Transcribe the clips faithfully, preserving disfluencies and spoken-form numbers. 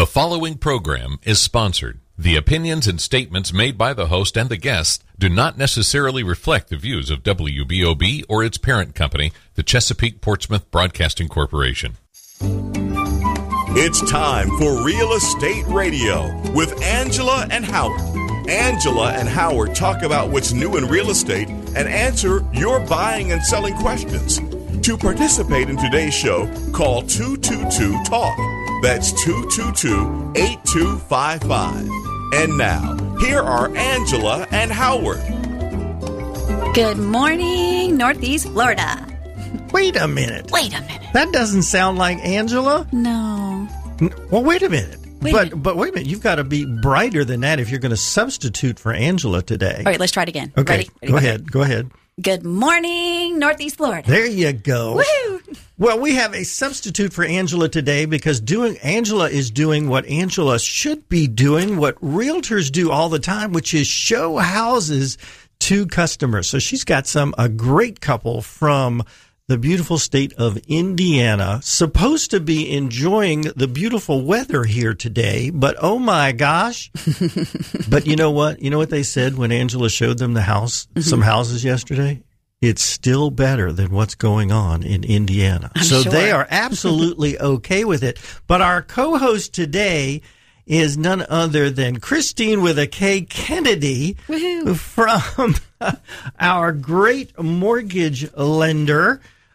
The following program is sponsored. The opinions and statements made by the host and the guests do not necessarily reflect the views of W B O B or its parent company, the Chesapeake Portsmouth Broadcasting Corporation. It's time for Real Estate Radio with Angela and Howard. Angela and Howard talk about what's new in real estate and answer your buying and selling questions. To participate in today's show, call two two two talk. That's two two two, eight two five five. And now, here are Angela and Howard. Good morning, Northeast Florida. Wait a minute. Wait a minute. That doesn't sound like Angela. No. Well, wait a minute. Wait but a minute. but wait a minute. You've got to be brighter than that if you're going to substitute for Angela today. All right, let's try it again. Okay, Ready? Ready? go ahead. Go ahead. Good morning, Northeast Florida. There you go. Woohoo! Well, we have a substitute for Angela today because doing Angela is doing what Angela should be doing, what realtors do all the time, which is show houses to customers. So she's got some a great couple from the beautiful state of Indiana, supposed to be enjoying the beautiful weather here today, but oh my gosh. But you know what? You know what they said when Angela showed them the house, mm-hmm. some houses yesterday? It's still better than what's going on in Indiana. I'm so sure. they are absolutely okay with it. But our co-host today is none other than Christine with a K Kennedy Woohoo. From our great mortgage lender,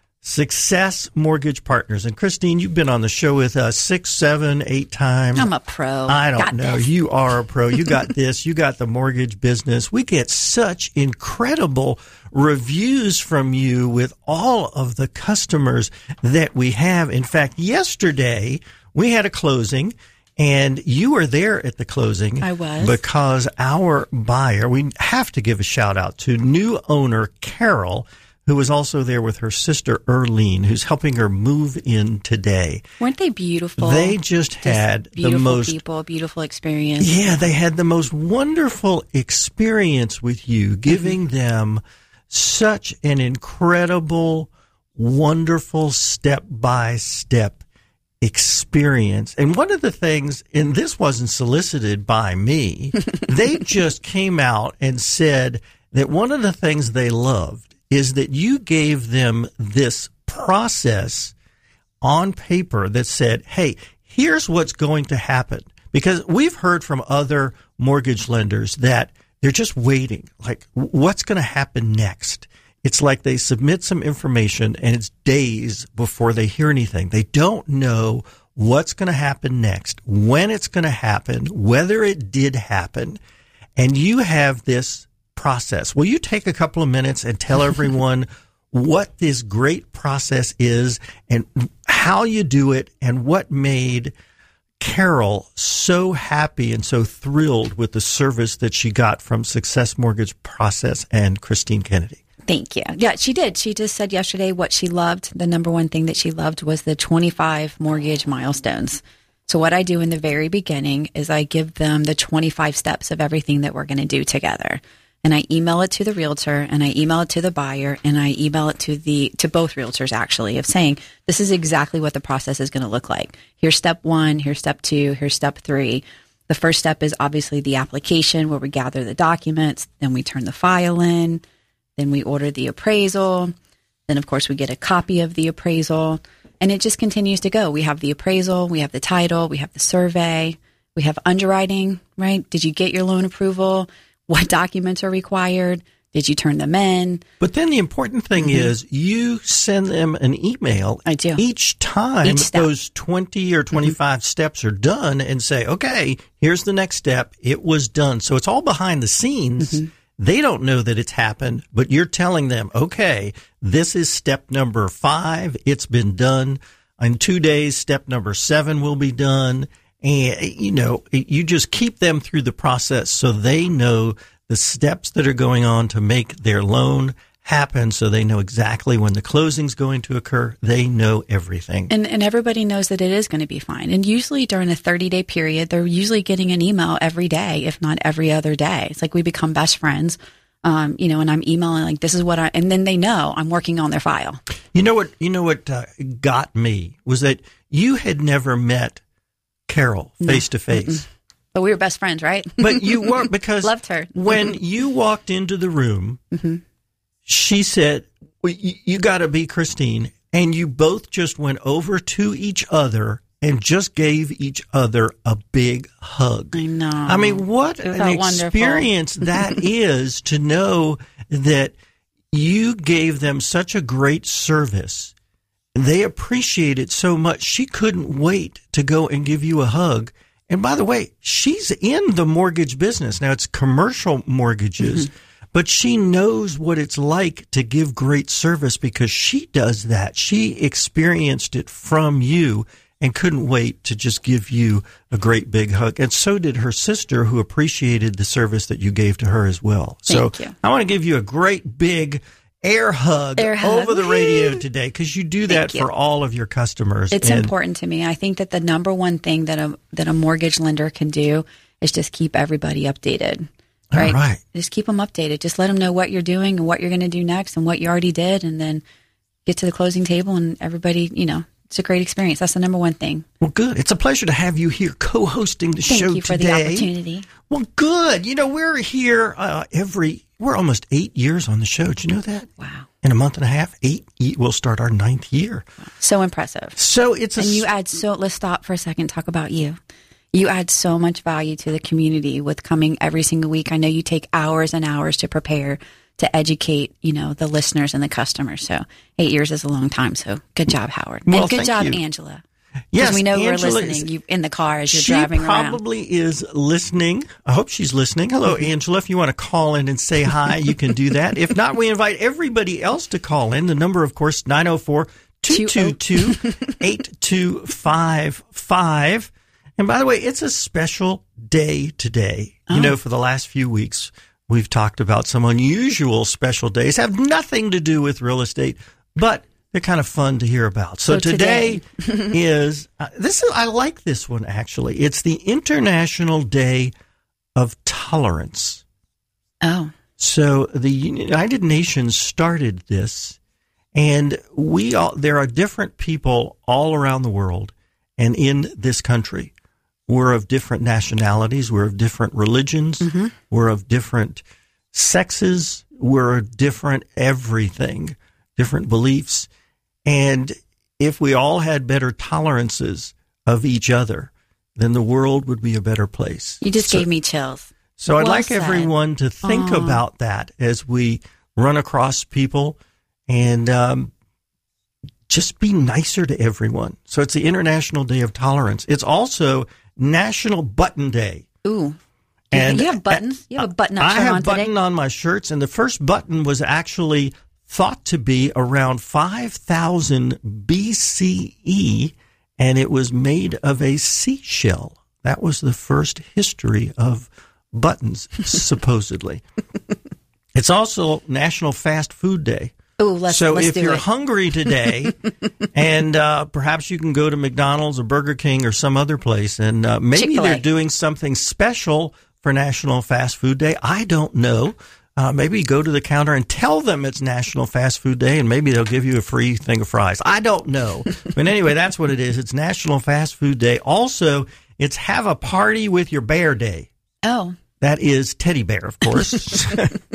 Success Mortgage Partners. And Christine, you've been on the show with us six, seven, eight times. I'm a pro. I don't got know. This. You are a pro. You got this. You got the mortgage business. We get such incredible reviews from you with all of the customers that we have. In fact, yesterday we had a closing. And you were there at the closing. I was. Because our buyer, we have to give a shout out to new owner Carol, who was also there with her sister Erlene, who's helping her move in today. Weren't they beautiful? They just, just had the most beautiful, beautiful experience. Yeah, they had the most wonderful experience with you, giving mm-hmm. them such an incredible, wonderful step-by-step experience. And one of the things, and this wasn't solicited by me, they just came out and said that one of the things they loved is that you gave them this process on paper that said, hey, here's what's going to happen. Because we've heard from other mortgage lenders that they're just waiting, like what's going to happen next? It's like they submit some information and it's days before they hear anything. They don't know what's going to happen next, when it's going to happen, whether it did happen. And you have this process. Will you take a couple of minutes and tell everyone what this great process is and how you do it and what made Carol so happy and so thrilled with the service that she got from Success Mortgage Process and Christine Kennedy? Thank you. Yeah, she did. She just said yesterday what she loved. The number one thing that she loved was the twenty-five mortgage milestones. So what I do in the very beginning is I give them the twenty-five steps of everything that we're going to do together. And I email it to the realtor and I email it to the buyer and I email it to the to both realtors actually of saying, this is exactly what the process is going to look like. Here's step one, here's step two, here's step three. The first step is obviously the application where we gather the documents, then we turn the file in, then we order the appraisal. Then, of course, we get a copy of the appraisal. And it just continues to go. We have the appraisal, we have the title, we have the survey, we have underwriting, right? Did you get your loan approval? What documents are required? Did you turn them in? But then the important thing mm-hmm. is you send them an email. I do. Each time Each step. Those twenty or twenty-five mm-hmm. steps are done and say, okay, here's the next step. It was done. So it's all behind the scenes. Mm-hmm. They don't know that it's happened, but you're telling them, okay, this is step number five. It's been done. In two days, step number seven will be done. And, you know, you just keep them through the process so they know the steps that are going on to make their loan happen, so they know exactly when the closing's going to occur. They know everything. And and everybody knows that it is going to be fine. And usually during a thirty-day period, they're usually getting an email every day, if not every other day. It's like we become best friends, um, you know, and I'm emailing like, this is what I, and then they know I'm working on their file. You know what, you know what uh, got me was that you had never met Carol face to face. But we were best friends, right? But you were, because loved her. When you walked into the room, mm-hmm. she said, well, you, you got to be Christine. And you both just went over to each other and just gave each other a big hug. I know. I mean, what an experience that is, to know that you gave them such a great service. They appreciate it so much. She couldn't wait to go and give you a hug. And by the way, she's in the mortgage business. Now, it's commercial mortgages, mm-hmm. but she knows what it's like to give great service because she does that. She experienced it from you and couldn't wait to just give you a great big hug. And so did her sister, who appreciated the service that you gave to her as well. Thank so you. I want to give you a great big air hug air hug. over the radio today, because you do that you. for all of your customers. It's and important to me. I think that the number one thing that a that a mortgage lender can do is just keep everybody updated. Right? All right. Just keep them updated. Just let them know what you're doing and what you're going to do next and what you already did, and then get to the closing table and everybody, you know, it's a great experience. That's the number one thing. Well, good. It's a pleasure to have you here co-hosting the Thank show you for today. the opportunity. Well, good. You know, we're here uh, every, we're almost eight years on the show. Did you know that? Wow. In a month and a half, eight, we'll start our ninth year. So impressive. So it's a... And you add so, let's stop for a second, talk about you. You add so much value to the community with coming every single week. I know you take hours and hours to prepare, to educate, you know, the listeners and the customers. So eight years is a long time. So good job, Howard. Well, and good thank job, you. Angela. Yes, we know Angela we're listening is, you in the car as you're she driving around. She probably is listening. I hope she's listening. Hello, Angela. If you want to call in and say hi, you can do that. If not, we invite everybody else to call in. The number, of course, nine oh four, two two two, eight two five five. And by the way, it's a special day today. You oh. know, for the last few weeks, we've talked about some unusual special days, have nothing to do with real estate, but they're kind of fun to hear about. So, so today, today is, uh, this is, I like this one actually. It's the International Day of Tolerance. Oh. So the United Nations started this, and we all, there are different people all around the world and in this country. We're of different nationalities. We're of different religions. Mm-hmm. We're of different sexes. We're of different everything, different beliefs. And if we all had better tolerances of each other, then the world would be a better place. You just so, gave me chills. So I'd well like said. everyone to think Aww. about that as we run across people, and um, just be nicer to everyone. So it's the International Day of Tolerance. It's also National Button Day. Ooh. And you have buttons? You have a button up I shirt have on today? button on my shirts, and the first button was actually thought to be around five thousand B C E, and it was made of a seashell. That was the first history of buttons, supposedly. It's also National Fast Food Day. Ooh, let's, so let's if do you're it. hungry today, and uh, perhaps you can go to McDonald's or Burger King or some other place, and uh, maybe Chick-fil-A. they're doing something special for National Fast Food Day. I don't know. Uh, maybe go to the counter and tell them it's National Fast Food Day, and maybe they'll give you a free thing of fries. I don't know. But anyway, that's what it is. It's National Fast Food Day. Also, it's Have a Party with Your Bear Day. Oh. That is teddy bear, of course.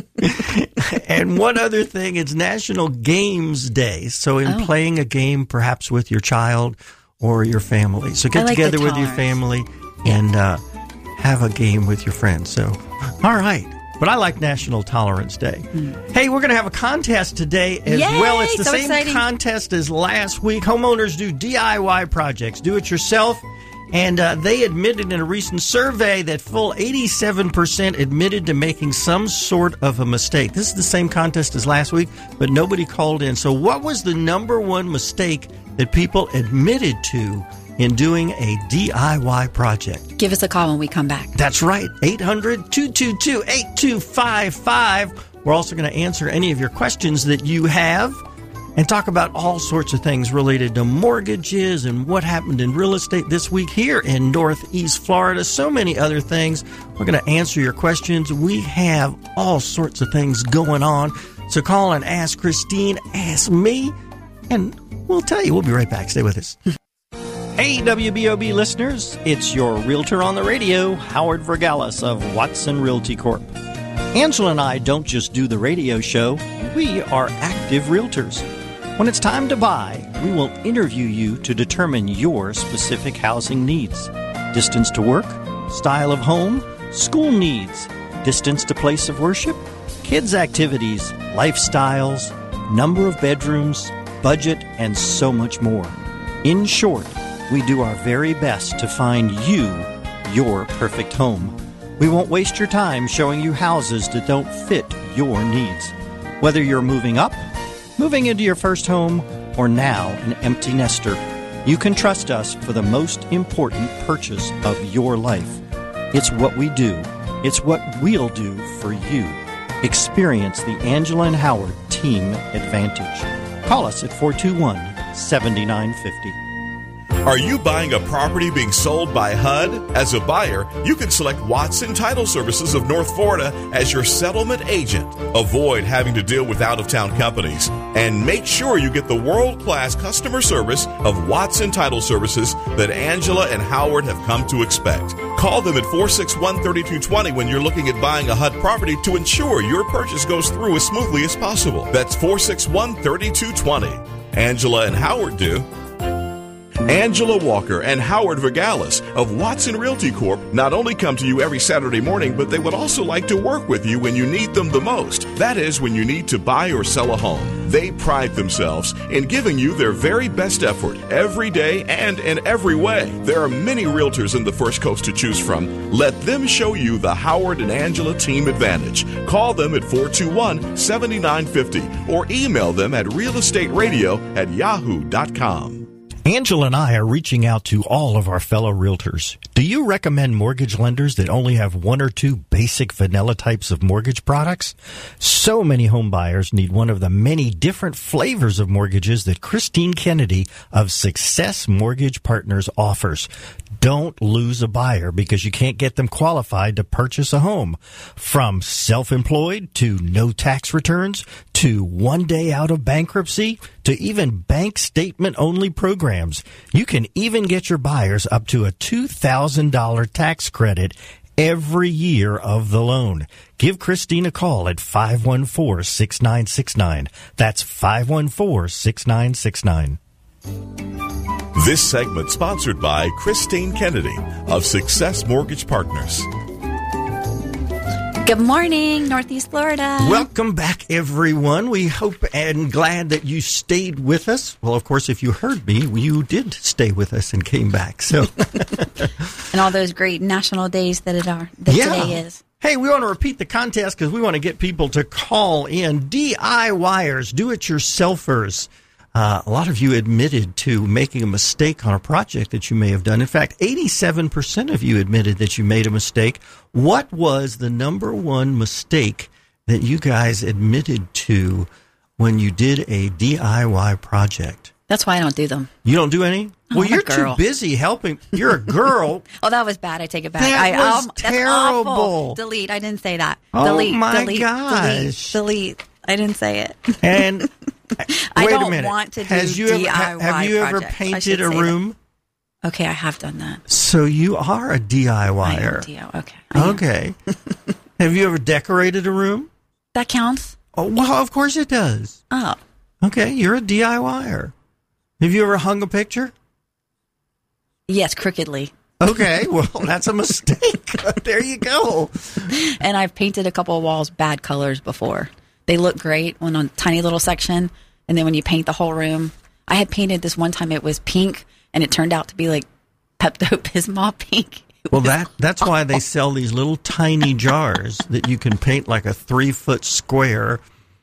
And one other thing, it's National Games Day. So in oh. playing a game, perhaps with your child or your family. So get like together the with your family and uh, have a game with your friends. So, all right. But I like National Tolerance Day. Mm. Hey, we're going to have a contest today as Yay, well. It's the so same exciting. contest as last week. Homeowners do D I Y projects, do it yourself. And uh, they admitted in a recent survey that full eighty-seven percent admitted to making some sort of a mistake. This is the same contest as last week, but nobody called in. So what was the number one mistake that people admitted to in doing a D I Y project? Give us a call when we come back. That's right. eight hundred, two two two, eight two five five. We're also going to answer any of your questions that you have and talk about all sorts of things related to mortgages and what happened in real estate this week here in Northeast Florida. So many other things. We're going to answer your questions. We have all sorts of things going on. So call and ask Christine, ask me, and we'll tell you. We'll be right back. Stay with us. Hey, W B O B listeners, it's your realtor on the radio, Howard Vergalis of Watson Realty Corp. Angela and I don't just do the radio show, we are active realtors. When it's time to buy, we will interview you to determine your specific housing needs. Distance to work, style of home, school needs, distance to place of worship, kids' activities, lifestyles, number of bedrooms, budget, and so much more. In short, we do our very best to find you your perfect home. We won't waste your time showing you houses that don't fit your needs. Whether you're moving up, moving into your first home, or now an empty nester, you can trust us for the most important purchase of your life. It's what we do. It's what we'll do for you. Experience the Angela and Howard Team Advantage. Call us at four two one, seven nine five zero. Are you buying a property being sold by H U D? As a buyer, you can select Watson Title Services of North Florida as your settlement agent. Avoid having to deal with out-of-town companies. And make sure you get the world-class customer service of Watson Title Services that Angela and Howard have come to expect. Call them at four six one, three two two zero when you're looking at buying a H U D property to ensure your purchase goes through as smoothly as possible. That's four six one, three two two zero. Angela and Howard do. Angela Walker and Howard Vergalis of Watson Realty Corp not only come to you every Saturday morning, but they would also like to work with you when you need them the most. That is, when you need to buy or sell a home. They pride themselves in giving you their very best effort every day and in every way. There are many realtors in the First Coast to choose from. Let them show you the Howard and Angela Team Advantage. Call them at four two one, seven nine five zero or email them at realestateradio at yahoo dot com. Angela and I are reaching out to all of our fellow realtors. Do you recommend mortgage lenders that only have one or two basic vanilla types of mortgage products? So many home buyers need one of the many different flavors of mortgages that Christine Kennedy of Success Mortgage Partners offers. Don't lose a buyer because you can't get them qualified to purchase a home. From self-employed to no tax returns to one day out of bankruptcy to even bank statement only programs. You can even get your buyers up to a two thousand dollars tax credit every year of the loan. Give Christine a call at five one four, six nine six nine. That's five one four, six nine six nine. This segment sponsored by Christine Kennedy of Success Mortgage Partners. Good morning, Northeast Florida. Welcome back, everyone. We hope and glad that you stayed with us. Well, of course, if you heard me, you did stay with us and came back. So, and all those great national days that it are that yeah. today is. Hey, we want to repeat the contest because we want to get people to call in. DIYers, do-it-yourselfers. Uh, a lot of you admitted to making a mistake on a project that you may have done. In fact, eighty-seven percent of you admitted that you made a mistake. What was the number one mistake that you guys admitted to when you did a D I Y project? That's why I don't do them. You don't do any? I'm well, a you're girl. too busy helping. You're a girl. Oh, that was bad. I take it back. That I, was um, terrible. That's awful. Delete. I didn't say that. Oh, delete. my delete, gosh. Delete. Delete. I didn't say it. And I wait don't a minute. want to do Has you ever, D I Y have you ever projects. I painted should a say room? that. Okay, I have done that. So you are a D I Y er. I am D I Y. Okay. I am. Okay. Have you ever decorated a room? That counts. Oh, well, of course it does. Oh. Okay, you're a D I Y er. Have you ever hung a picture? Yes, crookedly. Okay, well, that's a mistake. There you go. And I've painted a couple of walls bad colors before. They look great when on a tiny little section, and then when you paint the whole room. I had painted this one time, it was pink, and it turned out to be like Pepto-Bismol pink. It Well, was that that's why they sell these little tiny jars that you can paint like a three-foot square.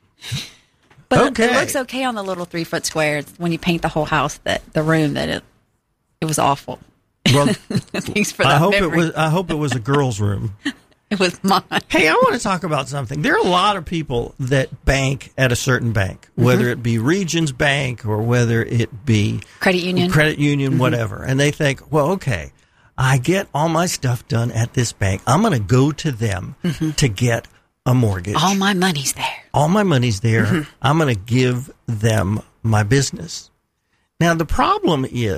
But Okay. it looks okay on the little three-foot square. It's when you paint the whole house, that the room, that it it was awful. Well, Thanks for that I hope memory. it was I hope it was a girl's room. It was mine. Hey, I want to talk about something. There are a lot of people that bank at a certain bank, whether Mm-hmm. it be Regions Bank or whether it be Credit union. credit union, Mm-hmm. whatever. And they think, well, okay, I get all my stuff done at this bank. I'm going to go to them Mm-hmm. to get a mortgage. All my money's there. All my money's there. Mm-hmm. I'm going to give them my business. Now, the problem is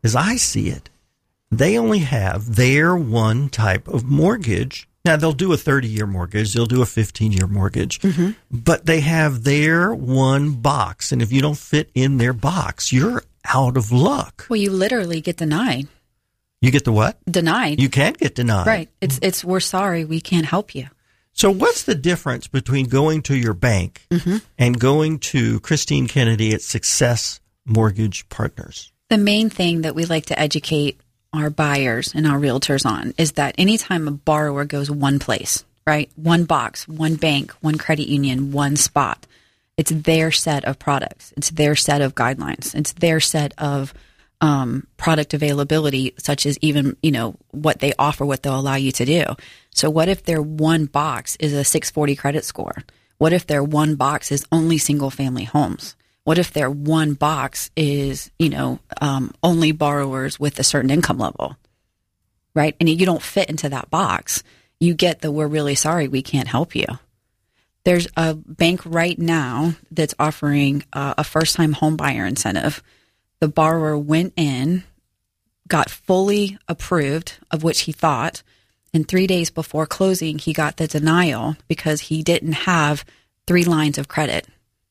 as I see it, they only have their one type of mortgage. Now, they'll do a thirty-year mortgage. They'll do a fifteen-year mortgage. Mm-hmm. But they have their one box. And if you don't fit in their box, you're out of luck. Well, you literally get denied. You get the what? Denied. You can get denied. Right. It's, it's we're sorry, we can't help you. So what's the difference between going to your bank mm-hmm. and going to Christine Kennedy at Success Mortgage Partners? The main thing that we like to educate our buyers and our realtors on is that anytime a borrower goes one place, right? One box, one bank, one credit union, one spot, it's their set of products. It's their set of guidelines. It's their set of um, product availability, such as even, you know, what they offer, what they'll allow you to do. So what if their one box is a six forty credit score? What if their one box is only single family homes? What if their one box is, you know, um, only borrowers with a certain income level, right? And you don't fit into that box. You get the, we're really sorry, we can't help you. There's a bank right now that's offering uh, a first-time home buyer incentive. The borrower went in, got fully approved of which he thought, and three days before closing, he got the denial because he didn't have three lines of credit.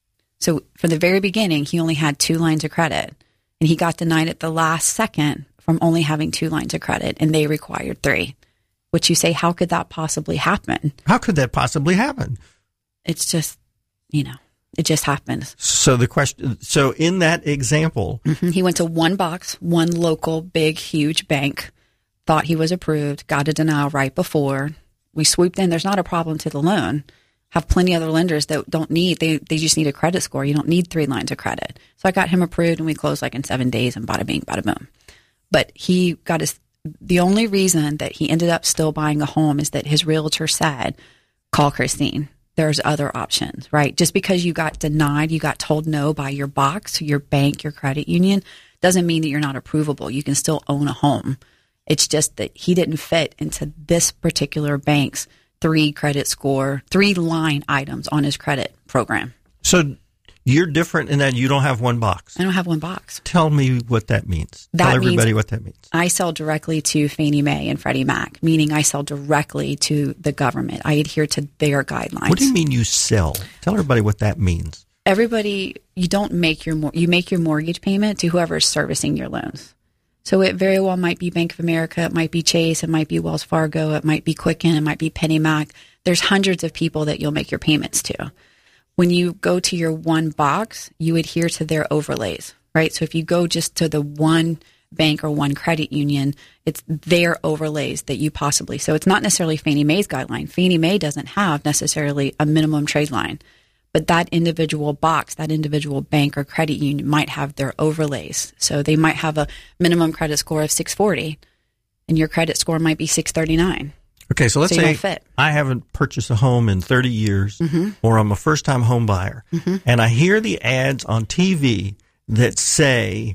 So from the very beginning, he only had two lines of credit, and he got denied at the last second from only having two lines of credit, and they required three. Which you say, how could that possibly happen? How could that possibly happen? It's just, you know, it just happens. So the question, so in that example, mm-hmm. he went to one box, one local, big, huge bank, thought he was approved, got a denial right before. We swooped in. There's not a problem to the loan. Have plenty of other lenders that don't need, they they just need a credit score. You don't need three lines of credit. So I got him approved and we closed like in seven days and bada bing, bada boom. But he got his, the only reason that he ended up still buying a home is that his realtor said, call Christine. There's other options, right? Just because you got denied, you got told no by your box, your bank, your credit union, doesn't mean that you're not approvable. You can still own a home. It's just that he didn't fit into this particular bank's three credit score, three line items on his credit program. So you're different in that you don't have one box. I don't have one box. Tell me what that means. That Tell everybody means what that means. I sell directly to Fannie Mae and Freddie Mac, meaning I sell directly to the government. I adhere to their guidelines. What do you mean you sell? Tell everybody what that means. Everybody, you don't make your, you make your mortgage payment to whoever is servicing your loans. So it very well might be Bank of America, it might be Chase, it might be Wells Fargo, it might be Quicken, it might be Penny Mac. There's hundreds of people that you'll make your payments to. When you go to your one box, you adhere to their overlays, right? So if you go just to the one bank or one credit union, it's their overlays that you possibly, so it's not necessarily Fannie Mae's guideline. Fannie Mae doesn't have necessarily a minimum trade line. But that individual box, that individual bank or credit union might have their overlays. So they might have a minimum credit score of six forty, and your credit score might be six thirty-nine. Okay, so let's so say I haven't purchased a home in thirty years, mm-hmm. or I'm a first-time home buyer, mm-hmm. and I hear the ads on T V that say,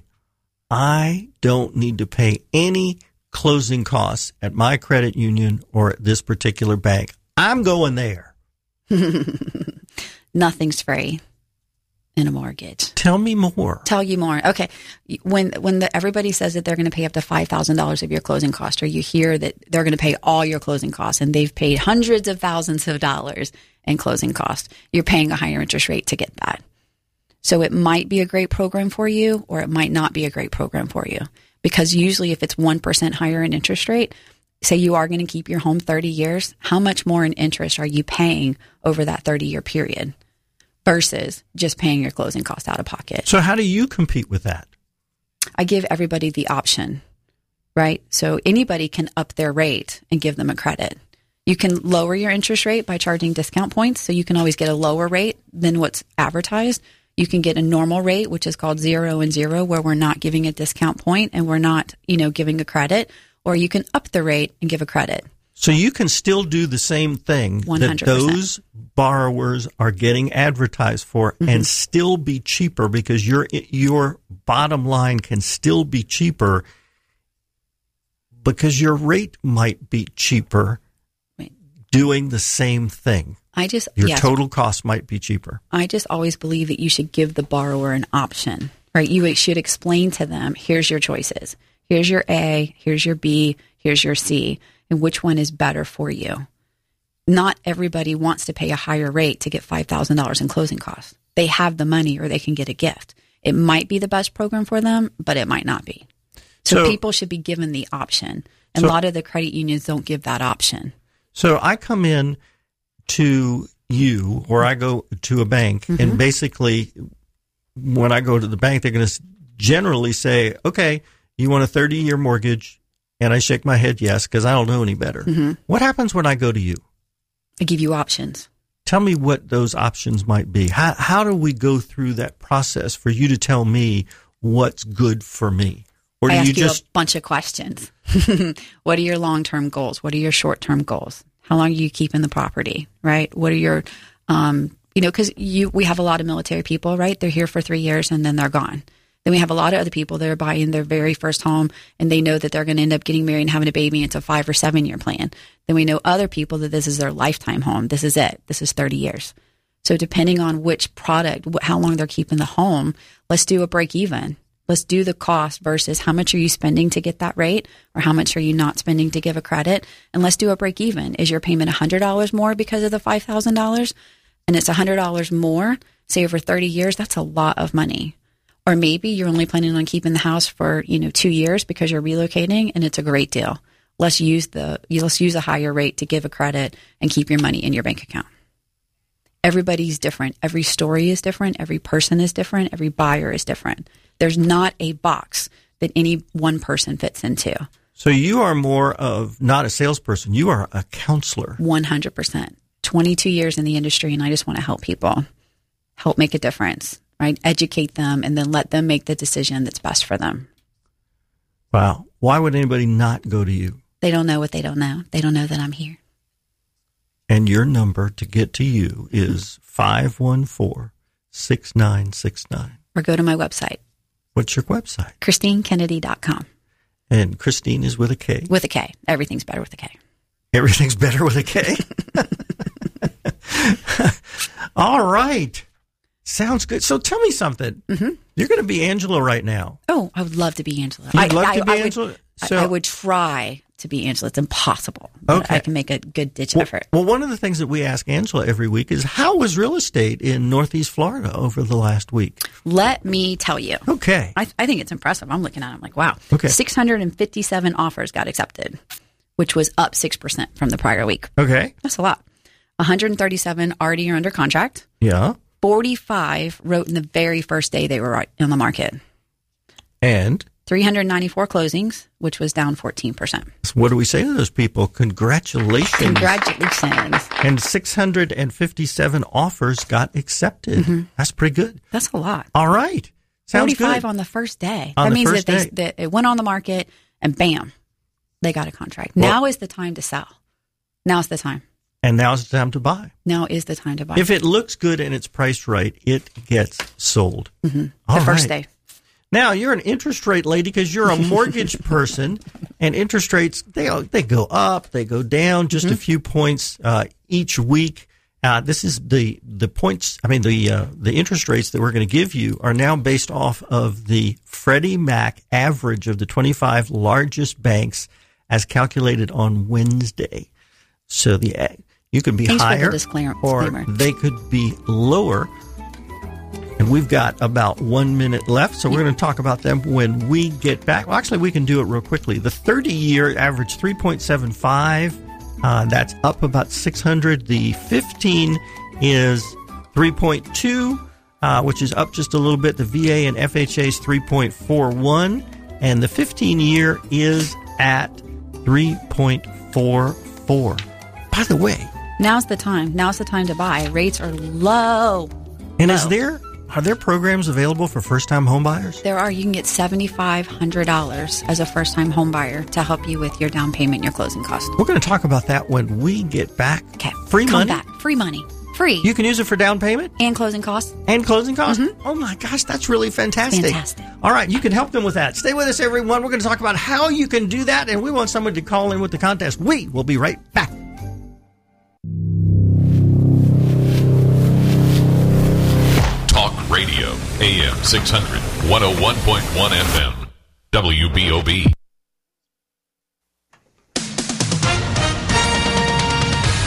I don't need to pay any closing costs at my credit union or at this particular bank. I'm going there. Nothing's free in a mortgage. Tell me more. Tell you more. Okay. When when the, everybody says that they're going to pay up to five thousand dollars of your closing cost, or you hear that they're going to pay all your closing costs, and they've paid hundreds of thousands of dollars in closing costs, you're paying a higher interest rate to get that. So it might be a great program for you, or it might not be a great program for you. Because usually if it's one percent higher in interest rate, say you are going to keep your home thirty years, how much more in interest are you paying over that thirty-year period? Versus just paying your closing costs out of pocket. So how do you compete with that? I give everybody the option, right? So anybody can up their rate and give them a credit. You can lower your interest rate by charging discount points. So you can always get a lower rate than what's advertised. You can get a normal rate, which is called zero and zero, where we're not giving a discount point and we're not, you know, giving a credit. Or you can up the rate and give a credit. So you can still do the same thing one hundred percent. That those borrowers are getting advertised for, mm-hmm. and still be cheaper, because your your bottom line can still be cheaper because your rate might be cheaper right. doing the same thing. I just Your yes. total cost might be cheaper. I just always believe that you should give the borrower an option, right? You should explain to them, here's your choices. Here's your A, here's your B, here's your C, and which one is better for you? Not everybody wants to pay a higher rate to get five thousand dollars in closing costs. They have the money or they can get a gift. It might be the best program for them, but it might not be. So, so people should be given the option. And so, a lot of the credit unions don't give that option. So I come in to you or I go to a bank, mm-hmm. and basically when I go to the bank, they're going to generally say, okay, you want a thirty-year mortgage? And I shake my head yes, because I don't know any better. Mm-hmm. What happens when I go to you? I give you options. Tell me what those options might be. How how do we go through that process for you to tell me what's good for me? Or do I ask you just you a bunch of questions. What are your long-term goals? What are your short-term goals? How long are you keeping the property, right? What are your, um, you know, because you we have a lot of military people, right? They're here for three years and then they're gone. Then we have a lot of other people that are buying their very first home and they know that they're going to end up getting married and having a baby. And it's a five or seven year plan. Then we know other people that this is their lifetime home. This is it. This is thirty years. So depending on which product, how long they're keeping the home, let's do a break even. Let's do the cost versus how much are you spending to get that rate or how much are you not spending to give a credit? And let's do a break even. Is your payment one hundred dollars more because of the five thousand dollars? And it's one hundred dollars more, say over thirty years, that's a lot of money. Or maybe you're only planning on keeping the house for, you know, two years because you're relocating and it's a great deal. Let's use the, let's use a higher rate to give a credit and keep your money in your bank account. Everybody's different. Every story is different. Every person is different. Every buyer is different. There's not a box that any one person fits into. So you are more of not a salesperson. You are a counselor. one hundred percent. twenty-two years in the industry, and I just want to help people, help make a difference, right? Educate them, and then let them make the decision that's best for them. Wow. Why would anybody not go to you? They don't know what they don't know. They don't know that I'm here. And your number to get to you is five one four, six nine six nine. Or go to my website. What's your website? Christine Kennedy dot com. And Christine is with a K? With a K. Everything's better with a K. Everything's better with a K? All right. Sounds good. So tell me something. Mm-hmm. You're going to be Angela right now. Oh, I would love to be Angela. You'd I, love I, to be I Angela? Would, so, I, I would try to be Angela. It's impossible. But okay. I can make a good ditch well, effort. Well, one of the things that we ask Angela every week is how was real estate in Northeast Florida over the last week? Let me tell you. Okay. I, I think it's impressive. I'm looking at it. I'm like, wow. Okay. six hundred fifty-seven offers got accepted, which was up six percent from the prior week. Okay. That's a lot. one hundred thirty-seven already are under contract. Yeah. forty-five wrote in the very first day they were on the market. And? three hundred ninety-four closings, which was down fourteen percent. So what do we say to those people? Congratulations. Congratulations. And six hundred fifty-seven offers got accepted. Mm-hmm. That's pretty good. That's a lot. All right. Sounds forty-five good. on the first day. On that the means first that, they, day. that it went on the market and bam, they got a contract. Well, now is the time to sell. Now's the time. And now's the time to buy. Now is the time to buy. If it looks good and it's priced right, it gets sold. Mm-hmm. All the first right. day. Now, you're an interest rate lady because you're a mortgage person, and interest rates, they they go up, they go down just mm-hmm. a few points uh, each week. Uh, this is the the points, I mean, the uh, the interest rates that we're going to give you are now based off of the Freddie Mac average of the twenty-five largest banks as calculated on Wednesday. So the you could be Thanks higher for the disclaimer. or they could be lower. And we've got about one minute left, so we're going to talk about them when we get back. Well, actually, we can do it real quickly. The thirty-year average three point seven five. Uh, that's up about six hundred. The fifteen is three point two, uh, which is up just a little bit. The V A and F H A is three point four one, and the fifteen-year is at three point four four. By the way, now's the time. Now's the time to buy. Rates are low. And low. is there are there programs available for first-time home buyers? There are. You can get seven thousand five hundred dollars as a first-time home buyer to help you with your down payment and your closing cost. We're going to talk about that when we get back. Okay. Free Come money? back. Free money. Free. You can use it for down payment? And closing costs. And closing costs? Mm-hmm. Oh, my gosh, that's really fantastic. Fantastic. All right, you can help them with that. Stay with us, everyone. We're going to talk about how you can do that, and we want someone to call in with the contest. We will be right back. Talk Radio, A M six hundred, one oh one point one F M, W B O B.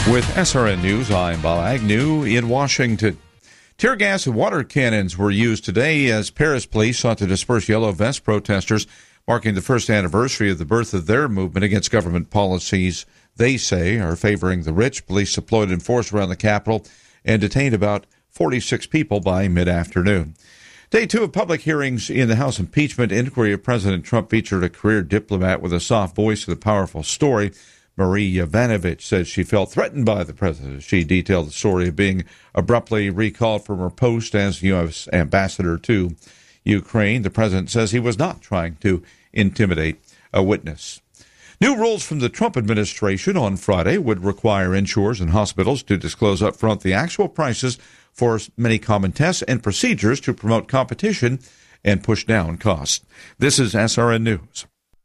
With S R N News, I'm Bob Agnew in Washington. Tear gas and water cannons were used today as Paris police sought to disperse yellow vest protesters, marking the first anniversary of the birth of their movement against government policies they say are favoring the rich. Police deployed in force around the Capitol and detained about forty-six people by mid-afternoon. Day two of public hearings in the House impeachment inquiry of President Trump featured a career diplomat with a soft voice and a powerful story. Marie Yovanovitch said she felt threatened by the president. She detailed the story of being abruptly recalled from her post as U S ambassador to Ukraine. The president says he was not trying to intimidate a witness. New rules from the Trump administration on Friday would require insurers and hospitals to disclose up front the actual prices for many common tests and procedures to promote competition and push down costs. This is S R N News.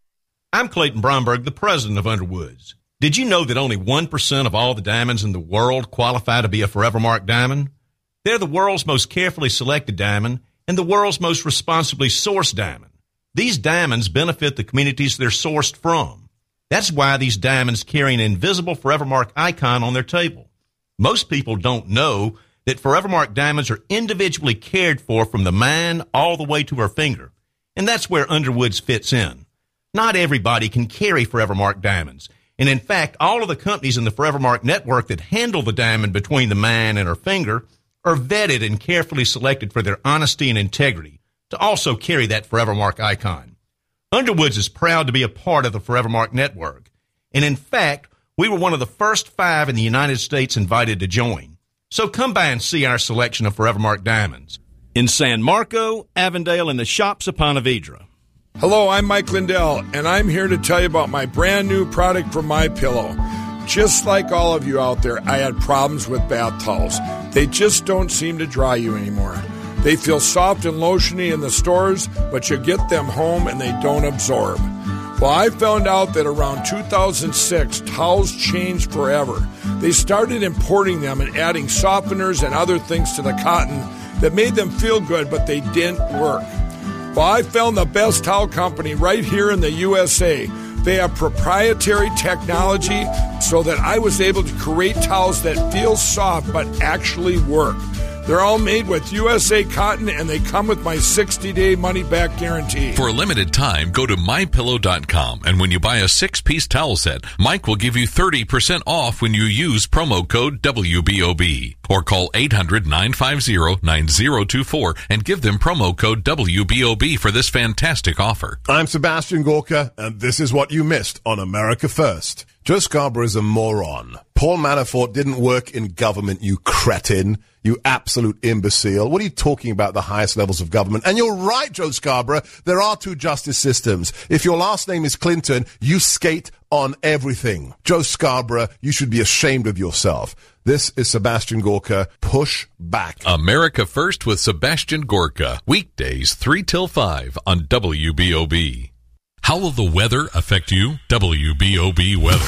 I'm Clayton Bromberg, the president of Underwoods. Did you know that only one percent of all the diamonds in the world qualify to be a Forevermark diamond? They're the world's most carefully selected diamond and the world's most responsibly sourced diamond. These diamonds benefit the communities they're sourced from. That's why these diamonds carry an invisible Forevermark icon on their table. Most people don't know that Forevermark diamonds are individually cared for from the mine all the way to her finger, and that's where Underwoods fits in. Not everybody can carry Forevermark diamonds. And in fact, all of the companies in the Forevermark network that handle the diamond between the mine and her finger are vetted and carefully selected for their honesty and integrity to also carry that Forevermark icon. Underwoods is proud to be a part of the Forevermark network. And in fact, we were one of the first five in the United States invited to join. So come by and see our selection of Forevermark diamonds in San Marco, Avondale, and the shops of Ponte Vedra. Hello, I'm Mike Lindell, and I'm here to tell you about my brand new product from MyPillow. Just like all of you out there, I had problems with bath towels. They just don't seem to dry you anymore. They feel soft and lotiony in the stores, but you get them home and they don't absorb. Well, I found out that around two thousand six, towels changed forever. They started importing them and adding softeners and other things to the cotton that made them feel good, but they didn't work. Well, I found the best towel company right here in the U S A. They have proprietary technology so that I was able to create towels that feel soft but actually work. They're all made with U S A cotton, and they come with my sixty-day money-back guarantee. For a limited time, go to my pillow dot com, and when you buy a six-piece towel set, Mike will give you thirty percent off when you use promo code W B O B. Or call eight hundred, nine five zero, nine zero two four and give them promo code W B O B for this fantastic offer. I'm Sebastian Gorka, and this is what you missed on America First. Joe Scarborough is a moron. Paul Manafort didn't work in government, you cretin. You absolute imbecile. What are you talking about, the highest levels of government? And you're right, Joe Scarborough. There are two justice systems. If your last name is Clinton, you skate on everything. Joe Scarborough, you should be ashamed of yourself. This is Sebastian Gorka. Push back. America First with Sebastian Gorka. Weekdays three till five on W B O B. How will the weather affect you? W B O B weather.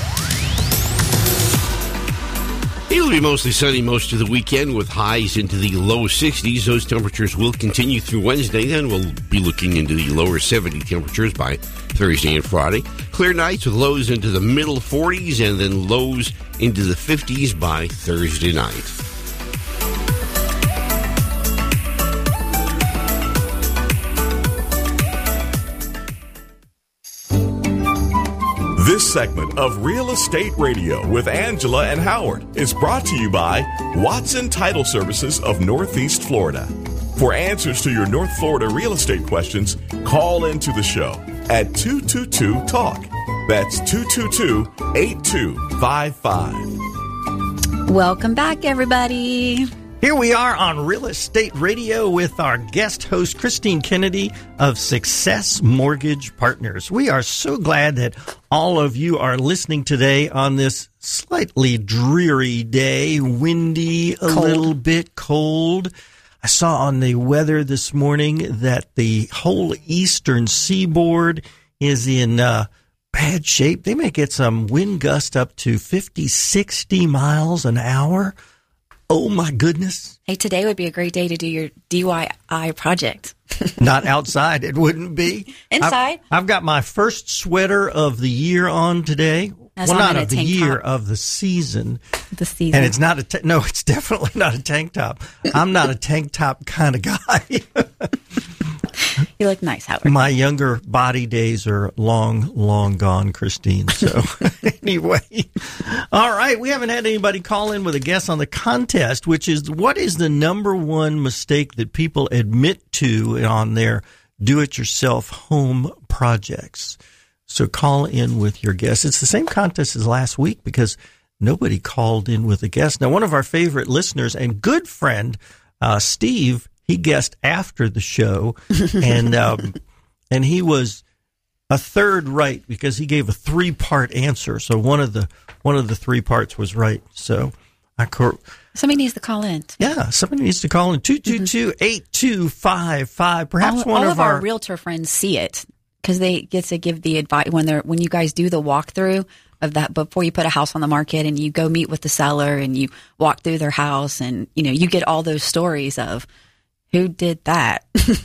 It'll be mostly sunny most of the weekend with highs into the low sixties. Those temperatures will continue through Wednesday. Then we'll be looking into the lower seventy temperatures by Thursday and Friday. Clear nights with lows into the middle forties and then lows into the fifties by Thursday night. This segment of Real Estate Radio with Angela and Howard is brought to you by Watson Title Services of Northeast Florida. For answers to your North Florida real estate questions, call into the show at two two two talk. That's two two two, eight two five five. Welcome back, everybody. Here we are on Real Estate Radio with our guest host, Christine Kennedy of Success Mortgage Partners. We are so glad that all of you are listening today on this slightly dreary day, windy, a cold. little bit cold. I saw on the weather this morning that the whole eastern seaboard is in uh, bad shape. They may get some wind gust up to fifty, sixty miles an hour. Oh, my goodness. Hey, today would be a great day to do your D I Y project. Not outside. It wouldn't be. Inside. I've, I've got my first sweater of the year on today. As well, I'm not in a of the tank year, top. of the season. The season. And it's not a, ta- no, it's definitely not a tank top. I'm not a tank top kind of guy. You look nice, Howard. My younger body days are long, long gone, Christine. So anyway, all right. We haven't had anybody call in with a guess on the contest, which is what is the number one mistake that people admit to on their do-it-yourself home projects? So call in with your guess. It's the same contest as last week because nobody called in with a guess. Now, one of our favorite listeners and good friend, uh, Steve, he guessed after the show, and um, and he was a third right because he gave a three part answer. So one of the one of the three parts was right. So I cor- somebody needs to call in. yeah, somebody needs to call in two two two eight two five five. Perhaps all, one all of, of our, our realtor friends see it because they get to give the advice when they're when you guys do the walkthrough of that before you put a house on the market and you go meet with the seller and you walk through their house and you know you get all those stories of who did that.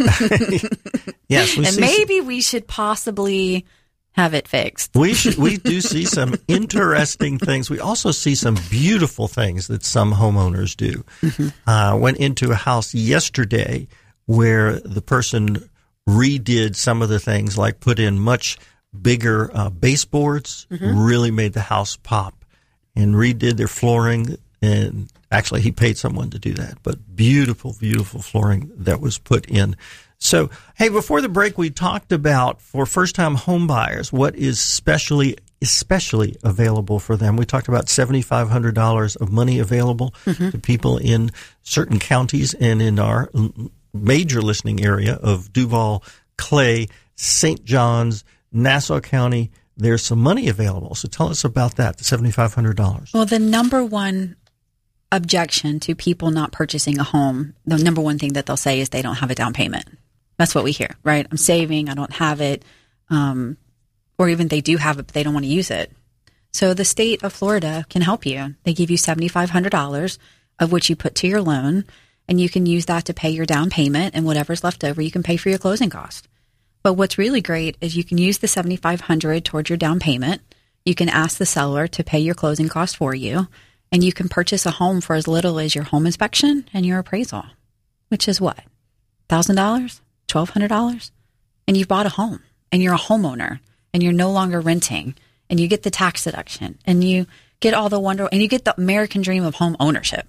Yes, we and see maybe we should possibly have it fixed. We should, we do see some interesting things. We also see some beautiful things that some homeowners do. Mm-hmm. Uh, went into a house yesterday where the person redid some of the things, like put in much bigger uh, baseboards, mm-hmm. really made the house pop, and redid their flooring. And actually, he paid someone to do that. But beautiful, beautiful flooring that was put in. So, hey, before the break, we talked about for first-time home buyers what is specially especially available for them. We talked about seven thousand five hundred dollars of money available mm-hmm. to people in certain counties and in our major listening area of Duval, Clay, Saint Johns, Nassau County. There's some money available. So tell us about that, the seven thousand five hundred dollars. Well, the number one objection to people not purchasing a home, the number one thing that they'll say is they don't have a down payment. That's what we hear, right? I'm saving, I don't have it. Um, or even they do have it, but they don't want to use it. So the state of Florida can help you. They give you seven thousand five hundred dollars of which you put to your loan, and you can use that to pay your down payment, and whatever's left over, you can pay for your closing cost. But what's really great is you can use the seven thousand five hundred dollars towards your down payment. You can ask the seller to pay your closing cost for you, and you can purchase a home for as little as your home inspection and your appraisal, which is what? one thousand dollars? twelve hundred dollars? And you've bought a home, and you're a homeowner, and you're no longer renting, and you get the tax deduction, and you get all the wonder, and you get the American dream of home ownership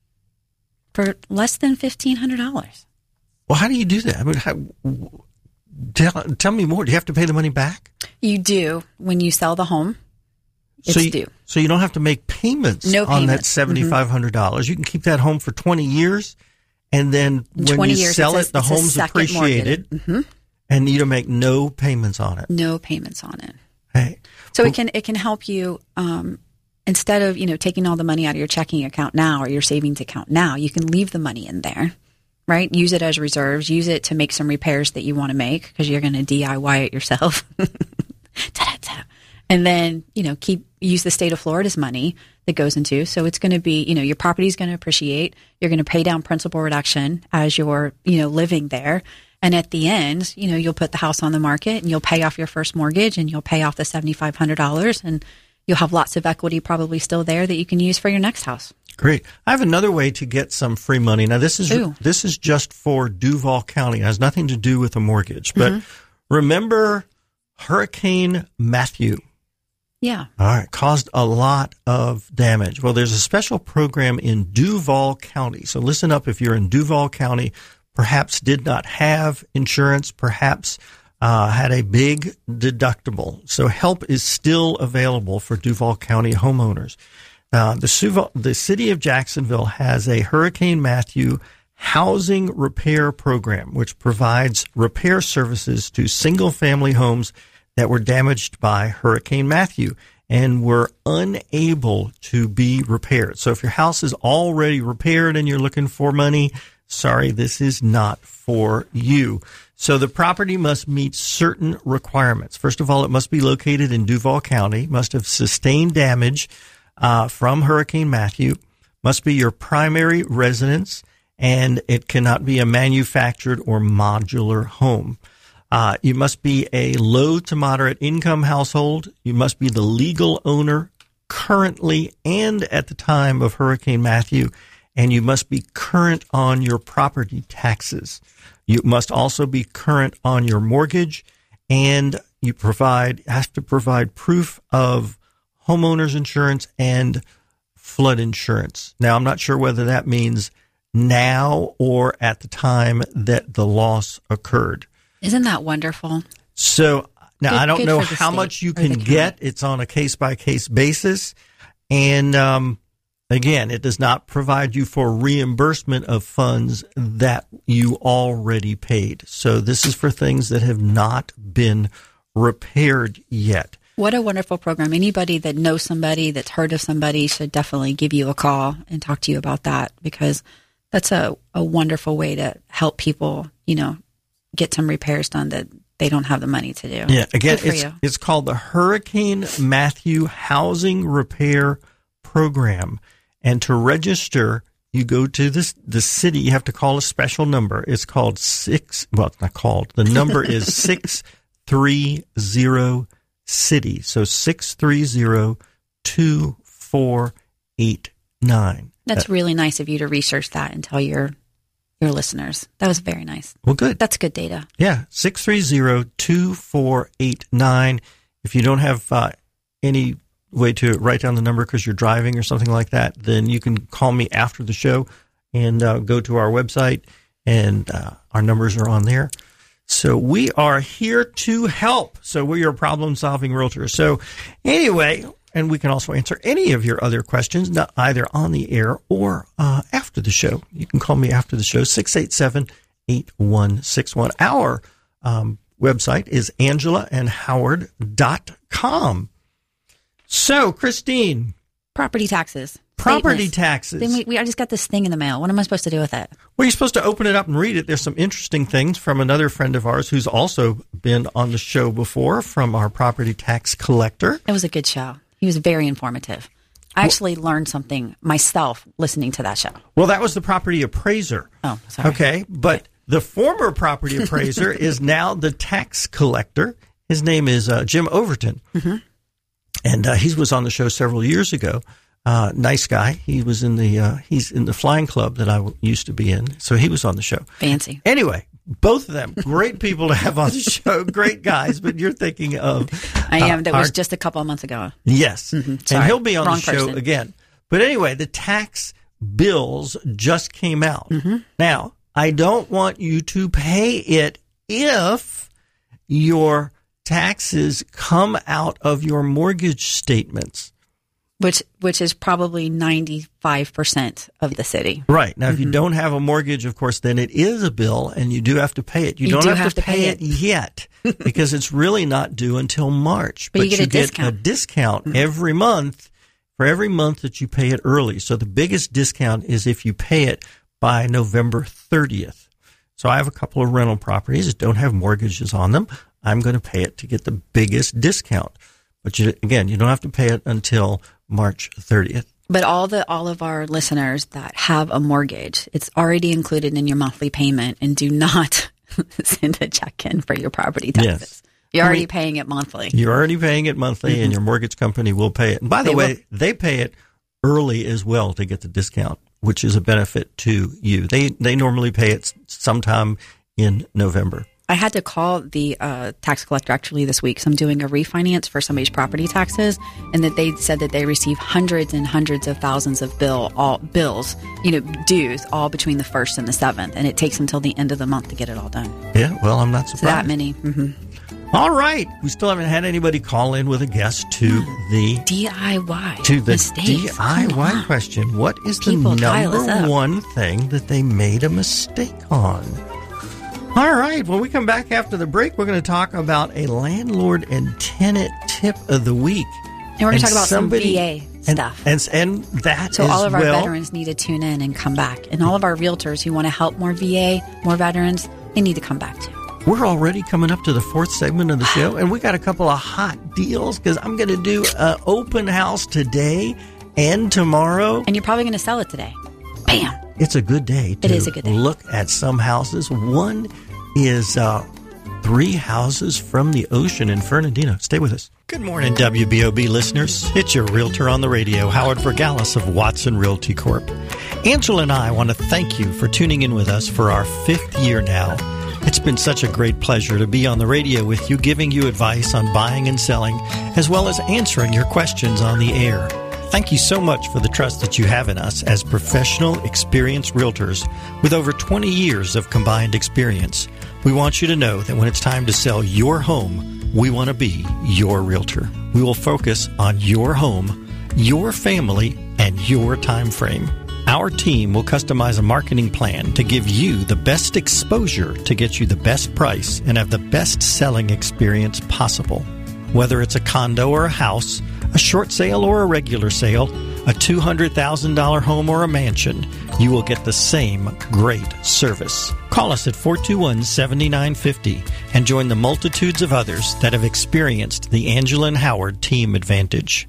for less than fifteen hundred dollars. Well, how do you do that? I mean, how, tell, tell me more. Do you have to pay the money back? You do when you sell the home. It's so you, due. So you don't have to make payments no on payments. that seven thousand five hundred dollars. Mm-hmm. You can keep that home for twenty years, and then when you years, sell it's a, it, the it's a home's second appreciated, mm-hmm. and you don't make no payments on it. No payments on it. Hey, so well, it can it can help you um, instead of you know taking all the money out of your checking account now or your savings account now. You can leave the money in there, right? Use it as reserves. Use it to make some repairs that you want to make because you're going to D I Y it yourself. Ta-da-ta. And then, you know, keep use the state of Florida's money that goes into. So it's going to be, you know, your property is going to appreciate. You're going to pay down principal reduction as you're, you know, living there. And at the end, you know, you'll put the house on the market and you'll pay off your first mortgage and you'll pay off the seven thousand five hundred dollars and you'll have lots of equity probably still there that you can use for your next house. Great. I have another way to get some free money. Now, this is Ooh. this is just for Duval County. It has nothing to do with a mortgage. But mm-hmm. remember Hurricane Matthew. Yeah. All right. Caused a lot of damage. Well, there's a special program in Duval County. So listen up if you're in Duval County, perhaps did not have insurance, perhaps uh, had a big deductible. So help is still available for Duval County homeowners. Uh, the, Suval, the city of Jacksonville has a Hurricane Matthew housing repair program, which provides repair services to single-family homes that were damaged by Hurricane Matthew and were unable to be repaired. So if your house is already repaired and you're looking for money, sorry, this is not for you. So the property must meet certain requirements. First of all, it must be located in Duval County, must have sustained damage uh, from Hurricane Matthew, must be your primary residence, and it cannot be a manufactured or modular home. Uh, you must be a low to moderate income household. You must be the legal owner currently and at the time of Hurricane Matthew, and you must be current on your property taxes. You must also be current on your mortgage, and you provide have to provide proof of homeowners insurance and flood insurance. Now, I'm not sure whether that means now or at the time that the loss occurred. Isn't that wonderful? So now Good- I don't good know for the how state much you or the can county. get. It's on a case by case basis. And um, again, it does not provide you for reimbursement of funds that you already paid. So this is for things that have not been repaired yet. What a wonderful program. Anybody that knows somebody that's heard of somebody should definitely give you a call and talk to you about that, because that's a, a wonderful way to help people, you know, get some repairs done that they don't have the money to do. Yeah, again, Good for it's you. it's called the Hurricane Matthew Housing Repair Program. And to register, you go to this the city. You have to call a special number. It's called six. Well, it's not called. The number is six three zero city. So six three zero two four eight nine. That's really nice of you to research that and tell your your listeners. That was very nice. Well, good. That's good data. Yeah, six three zero two four eight nine. If you don't have uh, any way to write down the number because you're driving or something like that, then you can call me after the show and uh, go to our website, and uh, our numbers are on there. So we are here to help. So we're your problem-solving realtor. So anyway, and we can also answer any of your other questions, not either on the air or uh, after the show. You can call me after the show, six eight seven, eight one six one. Our um, website is angela and howard dot com. So, Christine. Property taxes. Property Stateless. taxes. Then we, we, I just got this thing in the mail. What am I supposed to do with it? Well, you're supposed to open it up and read it. There's some interesting things from another friend of ours who's also been on the show before, from our property tax collector. It was a good show. He was very informative. I actually learned something myself listening to that show. Well, that was the property appraiser. Oh, sorry. Okay, but the former property appraiser is now the tax collector. His name is uh, Jim Overton. Mm-hmm. And uh, he was on the show several years ago. Uh, nice guy. He was in the uh, he's in the flying club that I w- used to be in. So he was on the show. Fancy. Anyway, both of them great people to have on the show. Great guys. But you're thinking of I am. That uh, was our- just a couple of months ago. yes, Mm-hmm. and Sorry. he'll be on Wrong the show person. again. But anyway, the tax bills just came out. Mm-hmm. Now, I don't want you to pay it if your taxes come out of your mortgage statements. Which which is probably ninety-five percent of the city. Right. Now, if Mm-hmm. you don't have a mortgage, of course, then it is a bill and you do have to pay it. You, You don't do have, have to, to pay, pay it yet because it's really not due until March. But you get a get discount. a discount every month for every month that you pay it early. So the biggest discount is if you pay it by November thirtieth. So I have a couple of rental properties that don't have mortgages on them. I'm going to pay it to get the biggest discount. But you, again, you don't have to pay it until March thirtieth. But all the all of our listeners that have a mortgage, it's already included in your monthly payment, and do not send a check in for your property taxes. Yes. You're I already mean, paying it monthly. You're already paying it monthly, Mm-hmm. and your mortgage company will pay it. And by the They way, will. they pay it early as well to get the discount, which is a benefit to you. They they normally pay it sometime in November. I had to call the uh, tax collector actually this week. So I'm doing a refinance for somebody's property taxes, and that they said that they receive hundreds and hundreds of thousands of bill all bills, you know, dues all between the first and the seventh, and it takes until the end of the month to get it all done. Yeah, well, I'm not So surprised. that many. Mm-hmm. All right, we still haven't had anybody call in with a guess to the D I Y to the mistakes. D I Come Y on. question. What is People the dial us number up. one thing that they made a mistake on? All right, when we come back after the break, we're going to talk about a landlord and tenant tip of the week. And we're going to talk about somebody- some V A and, stuff. And, and that So as all of our well. veterans need to tune in and come back. And all of our realtors who want to help more V A, more veterans, they need to come back too. We're already coming up to the fourth segment of the show, and we got a couple of hot deals because I'm going to do an open house today and tomorrow. And you're probably going to sell it today. Bam! It's a good day to It is a good day. look at some houses. One is uh, three houses from the ocean in Fernandina. Stay with us. Good morning, W B O B listeners. It's your realtor on the radio, Howard Vergalis of Watson Realty Corp. Angela and I want to thank you for tuning in with us for our fifth year now. It's been such a great pleasure to be on the radio with you, giving you advice on buying and selling, as well as answering your questions on the air. Thank you so much for the trust that you have in us as professional, experienced realtors with over twenty years of combined experience. We want you to know that when it's time to sell your home, we want to be your realtor. We will focus on your home, your family, and your time frame. Our team will customize a marketing plan to give you the best exposure to get you the best price and have the best selling experience possible. Whether it's a condo or a house, a short sale or a regular sale, a two hundred thousand dollars home or a mansion, you will get the same great service. Call us at four two one, seven nine five zero and join the multitudes of others that have experienced the Angela and Howard team advantage.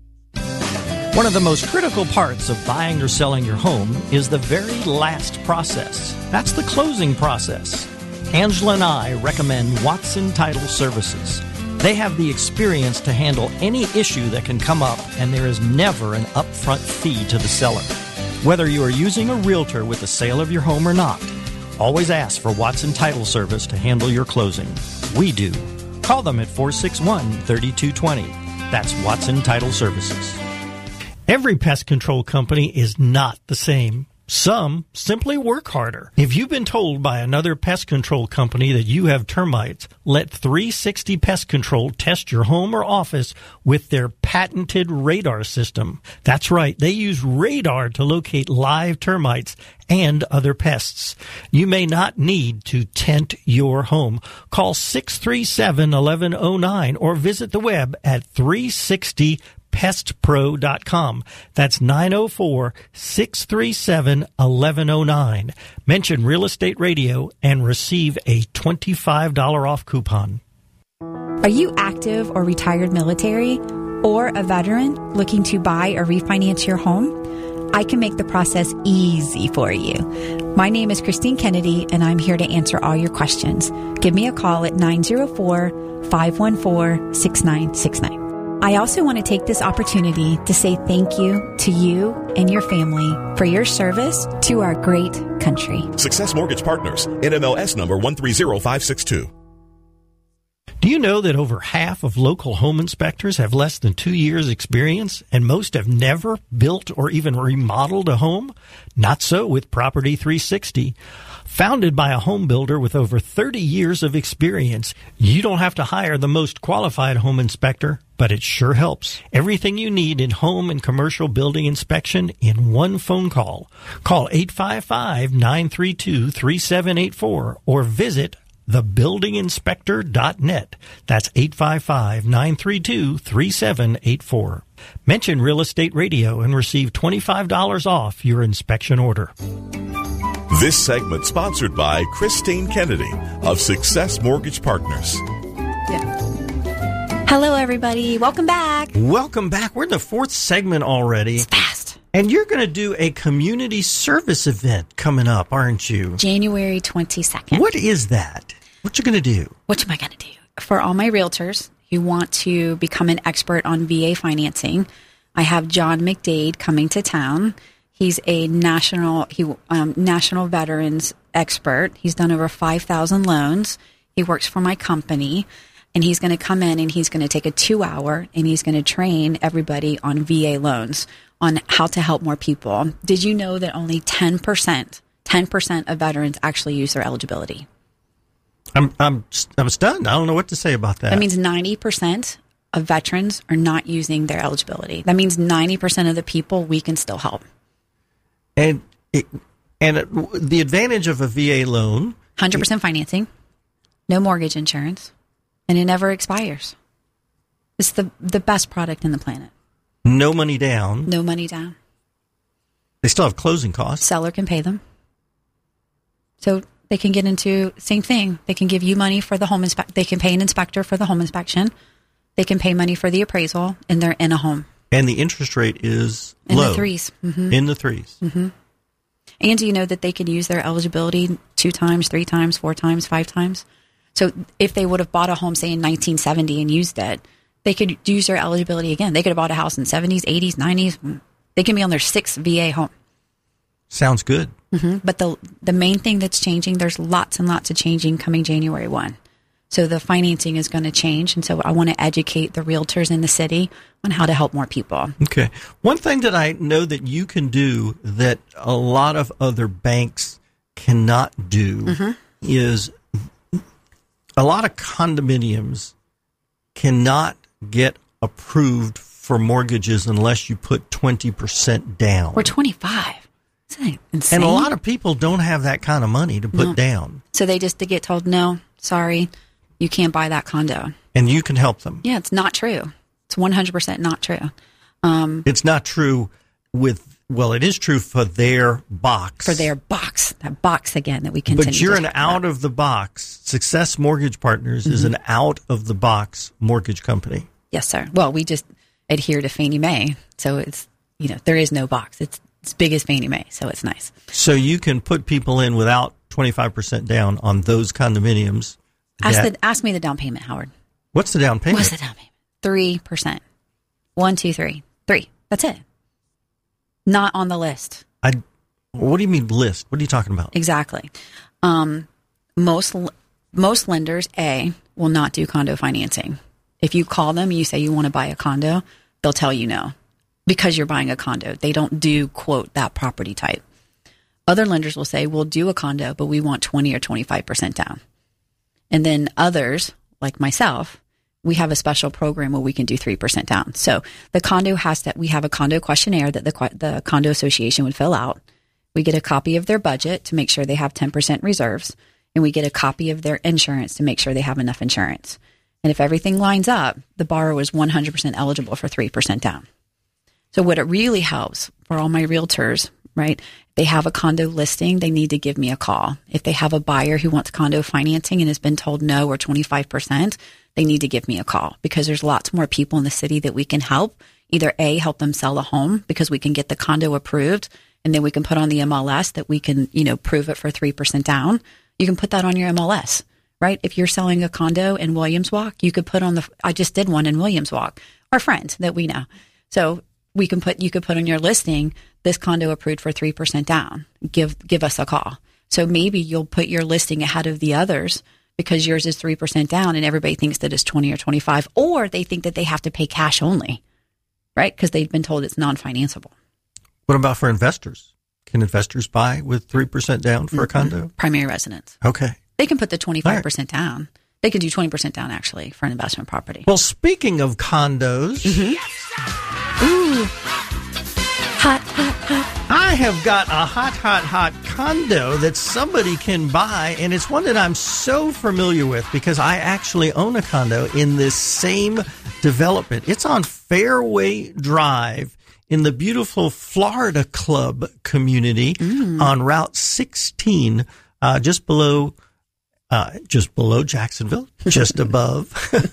One of the most critical parts of buying or selling your home is the very last process. That's the closing process. Angela and I recommend Watson Title Services. They have the experience to handle any issue that can come up, and there is never an upfront fee to the seller. Whether you are using a realtor with the sale of your home or not, always ask for Watson Title Service to handle your closing. We do. Call them at four six one, three two two zero. That's Watson Title Services. Every pest control company is not the same. Some simply work harder. If you've been told by another pest control company that you have termites, let three sixty Pest Control test your home or office with their patented radar system. That's right, they use radar to locate live termites and other pests. You may not need to tent your home. Call six three seven, one one zero nine or visit the web at three sixty pest pro dot com. That's nine oh four, six three seven, one one zero nine. Mention Real Estate Radio and receive a twenty-five dollars off coupon. Are you active or retired military or a veteran looking to buy or refinance your home? I can make the process easy for you. My name is Christine Kennedy, and I'm here to answer all your questions. Give me a call at nine oh four, five one four, six nine six nine. I also want to take this opportunity to say thank you to you and your family for your service to our great country. Success Mortgage Partners, N M L S number one three zero five six two. Do you know that over half of local home inspectors have less than two years experience, and most have never built or even remodeled a home? Not so with Property three sixty. Founded by a home builder with over thirty years of experience, you don't have to hire the most qualified home inspector, but it sure helps. Everything you need in home and commercial building inspection in one phone call. Call eight five five, nine three two, three seven eight four or visit the building inspector dot net. That's eight five five, nine three two, three seven eight four. Mention Real Estate Radio and receive twenty-five dollars off your inspection order. This segment sponsored by Christine Kennedy of Success Mortgage Partners. Yeah. Hello, everybody. Welcome back. Welcome back. We're in the fourth segment already. It's fast. And you're going to do a community service event coming up, aren't you? January twenty-second. What is that? What you going to do? What am I going to do? For all my realtors who want to become an expert on V A financing, I have John McDade coming to town. He's a national he um, national veterans expert. He's done over five thousand loans. He works for my company, and he's going to come in and he's going to take a two-hour and he's going to train everybody on V A loans, on how to help more people. Did you know that only ten percent, ten percent of veterans actually use their eligibility? I'm I'm I'm stunned. I don't know what to say about that. That means ninety percent of veterans are not using their eligibility. That means ninety percent of the people we can still help. And it, and it, the advantage of a V A loan, one hundred percent financing, no mortgage insurance, and it never expires. It's the the best product in the planet. No money down. No money down. They still have closing costs. Seller can pay them. So they can get into same thing. They can give you money for the home inspect. They can pay an inspector for the home inspection. They can pay money for the appraisal, and they're in a home. And the interest rate is in low. the threes. Mm-hmm. In the threes. Mm-hmm. And do you know that they can use their eligibility two times, three times, four times, five times? So if they would have bought a home, say, in nineteen seventy and used it, they could use their eligibility again. They could have bought a house in seventies, eighties, nineties. They can be on their sixth V A home. Sounds good. Mm-hmm. But the the main thing that's changing, there's lots and lots of changing coming January first. So the financing is going to change. And so I want to educate the realtors in the city on how to help more people. Okay. One thing that I know that you can do that a lot of other banks cannot do mm-hmm. is a lot of condominiums cannot get approved for mortgages unless you put twenty percent down. Or twenty-five. Isn't that insane? And a lot of people don't have that kind of money to put no. down. So they just to get told, no, sorry, you can't buy that condo. And you can help them. Yeah, it's not true. It's one hundred percent not true. Um, it's not true with, well, it is true for their box. For their box. That box again that we continue But you're to an out of the box. Success Mortgage Partners mm-hmm. is an out of the box mortgage company. Yes, sir. Well, we just adhere to Fannie Mae. So it's, you know, there is no box. It's as big as Fannie Mae. So it's nice. So you can put people in without twenty-five percent down on those condominiums. Ask, the, ask me the down payment, Howard. What's the down payment? What's the down payment? three percent. One, two, three. Three. That's it. Not on the list. I. What do you mean list? What are you talking about? Exactly. Um, most most lenders, A, will not do condo financing. If you call them and you say you want to buy a condo, they'll tell you no because you're buying a condo. They don't do, quote, that property type. Other lenders will say, we'll do a condo, but we want twenty or twenty-five percent down. And then others, like myself, we have a special program where we can do three percent down. So the condo has to, we have a condo questionnaire that the, the condo association would fill out. We get a copy of their budget to make sure they have ten percent reserves. And we get a copy of their insurance to make sure they have enough insurance. And if everything lines up, the borrower is one hundred percent eligible for three percent down. So what it really helps for all my realtors, right? They have a condo listing, they need to give me a call. If they have a buyer who wants condo financing and has been told no or twenty-five percent, they need to give me a call because there's lots more people in the city that we can help. Either A, help them sell a home because we can get the condo approved and then we can put on the M L S that we can, you know, prove it for three percent down. You can put that on your M L S, right? If you're selling a condo in Williams Walk, you could put on the, I just did one in Williams Walk, our friend that we know. So we can put, you could put on your listing, this condo approved for three percent down. Give, give us a call. So maybe you'll put your listing ahead of the others because yours is three percent down and everybody thinks that it's twenty or twenty-five, or they think that they have to pay cash only, right? Because they've been told it's non-financeable. What about for investors? Can investors buy with three percent down for mm-hmm. a condo? Primary residence. Okay. They can put the twenty-five percent right. down. They can do twenty percent down, actually, for an investment property. Well, speaking of condos. Mm-hmm. Ooh. Hot, hot, hot. I have got a hot, hot, hot condo that somebody can buy, and it's one that I'm so familiar with because I actually own a condo in this same development. It's on Fairway Drive in the beautiful Florida Club community mm. on Route sixteen, uh, just below Uh, just below Jacksonville, just above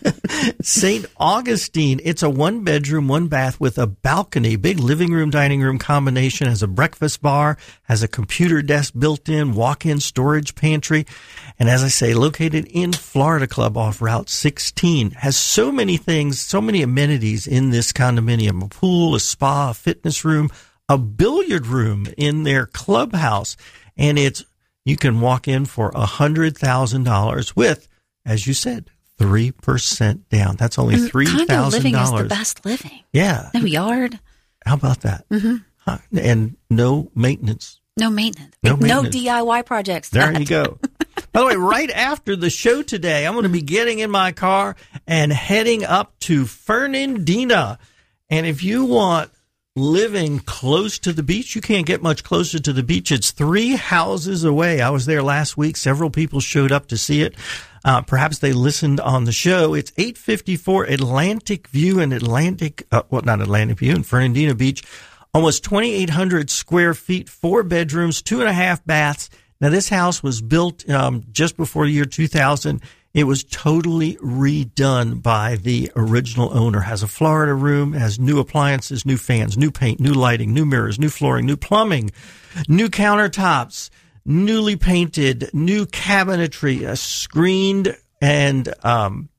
Saint Augustine. It's a one bedroom, one bath with a balcony, big living room, dining room combination, has a breakfast bar, has a computer desk built in, walk-in storage pantry. And as I say, located in Florida Club off Route sixteen, has so many things, so many amenities in this condominium, a pool, a spa, a fitness room, a billiard room in their clubhouse. And it's you can walk in for one hundred thousand dollars with, as you said, three percent down. That's only three thousand dollars. Condo living is the best living. Yeah. No yard. How about that? Mm-hmm. Huh. And no maintenance. No maintenance. No maintenance. No D I Y projects. There you go. By the way, right after the show today, I'm going to be getting in my car and heading up to Fernandina. And if you want living close to the beach, you can't get much closer to the beach. It's three houses away. I was there last week. Several people showed up to see it. Uh, perhaps they listened on the show. It's eight fifty-four Atlantic View in Atlantic, uh, well, not Atlantic View, in Fernandina Beach. Almost twenty-eight hundred square feet, four bedrooms, two and a half baths. Now, this house was built um, just before the year two thousand. It was totally redone by the original owner. Has a Florida room, has new appliances, new fans, new paint, new lighting, new mirrors, new flooring, new plumbing, new countertops, newly painted, new cabinetry, a screened and um,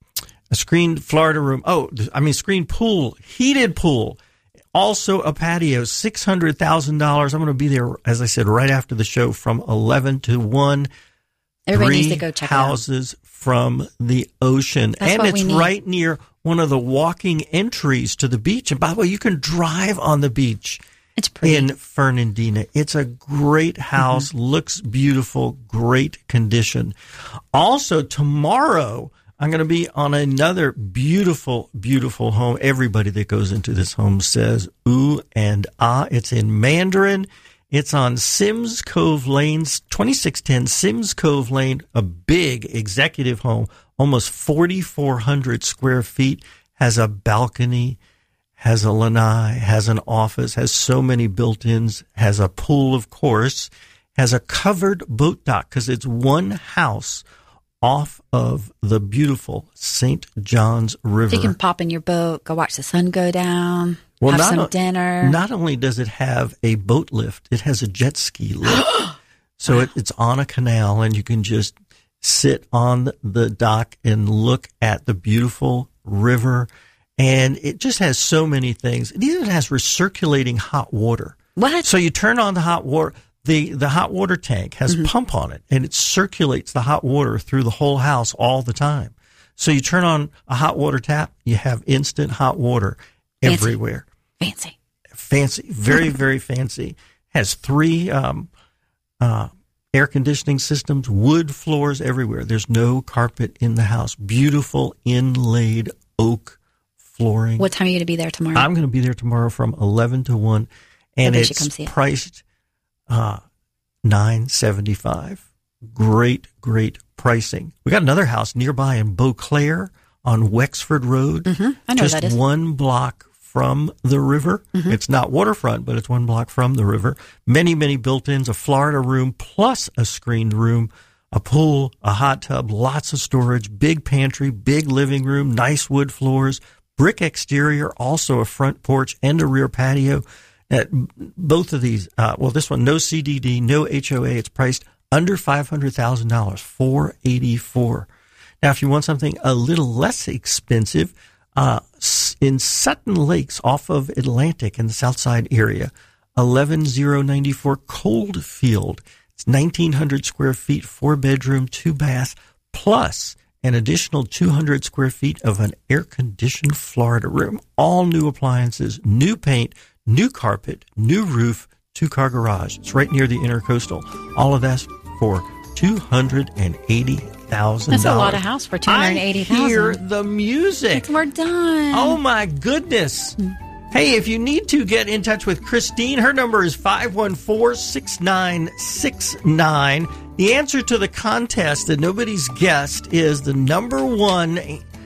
a screened Florida room. Oh, I mean, screened pool, heated pool. Also a patio, six hundred thousand dollars. I'm going to be there, as I said, right after the show from eleven to one. Everybody Three needs to go check houses it out. From the ocean. That's and what it's we need. right near one of the walking entries to the beach. And by the way, you can drive on the beach. It's pretty. In Fernandina. It's a great house, mm-hmm. looks beautiful, great condition. Also, tomorrow, I'm going to be on another beautiful, beautiful home. Everybody that goes into this home says, ooh and ah. It's in Mandarin. It's on Sims Cove Lane, twenty-six ten Sims Cove Lane, a big executive home, almost forty-four hundred square feet, has a balcony, has a lanai, has an office, has so many built-ins, has a pool, of course, has a covered boat dock because it's one house off of the beautiful Saint Johns River. So you can pop in your boat, go watch the sun go down, well, have not some o- dinner. Not only does it have a boat lift, it has a jet ski lift. So it, it's on a canal, and you can just sit on the dock and look at the beautiful river. And it just has so many things. It even has recirculating hot water. What? So you turn on the hot water. The, the hot water tank has Mm-hmm. a pump on it, and it circulates the hot water through the whole house all the time. So you turn on a hot water tap, you have instant hot water Fancy. everywhere. Fancy. Fancy. Very, very fancy. Has three um, uh, air conditioning systems, wood floors everywhere. There's no carpet in the house. Beautiful inlaid oak flooring. What time are you going to be there tomorrow? I'm going to be there tomorrow from eleven to one, and Everybody should come it's see it. priced uh, nine seventy-five. Great, great pricing. We got another house nearby in Beauclair on Wexford Road. Mm-hmm. I know just where that is. one block from the river. Mm-hmm. It's not waterfront, but it's one block from the river. Many, many built-ins, a Florida room plus a screened room, a pool, a hot tub, lots of storage, big pantry, big living room, nice wood floors, brick exterior, also a front porch and a rear patio. Uh, both of these, uh, well, this one, no C D D, no H O A. It's priced under five hundred thousand dollars, four hundred eighty-four thousand dollars. Now, if you want something a little less expensive, uh, in Sutton Lakes off of Atlantic in the South Side area, eleven thousand ninety-four Coldfield. It's nineteen hundred square feet, four bedroom, two bath, plus an additional two hundred square feet of an air-conditioned Florida room. All new appliances, new paint, new carpet, new roof, two-car garage. It's right near the Intercoastal. All of that's for two hundred eighty thousand dollars. That's a lot of house for two hundred eighty thousand I hear dollars. the music. We're done. Oh, my goodness. Hey, if you need to get in touch with Christine, her number is five one four, six nine six nine. The answer to the contest that nobody's guessed is the number one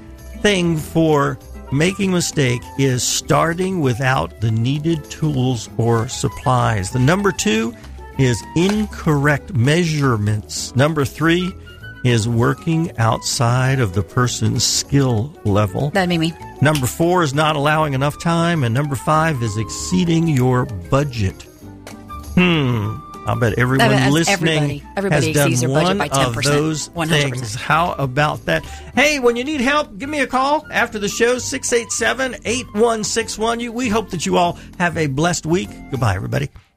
thing for making a mistake is starting without the needed tools or supplies. The number two is incorrect measurements. Number three is working outside of the person's skill level. That'd be me. Number four is not allowing enough time. And number five is exceeding your budget. Hmm. I bet everyone That's listening everybody. Everybody has done exceeds their budget one by ten of percent. those one hundred percent. things. How about that? Hey, when you need help, give me a call after the show, six eight seven, eight one six one. We hope that you all have a blessed week. Goodbye, everybody.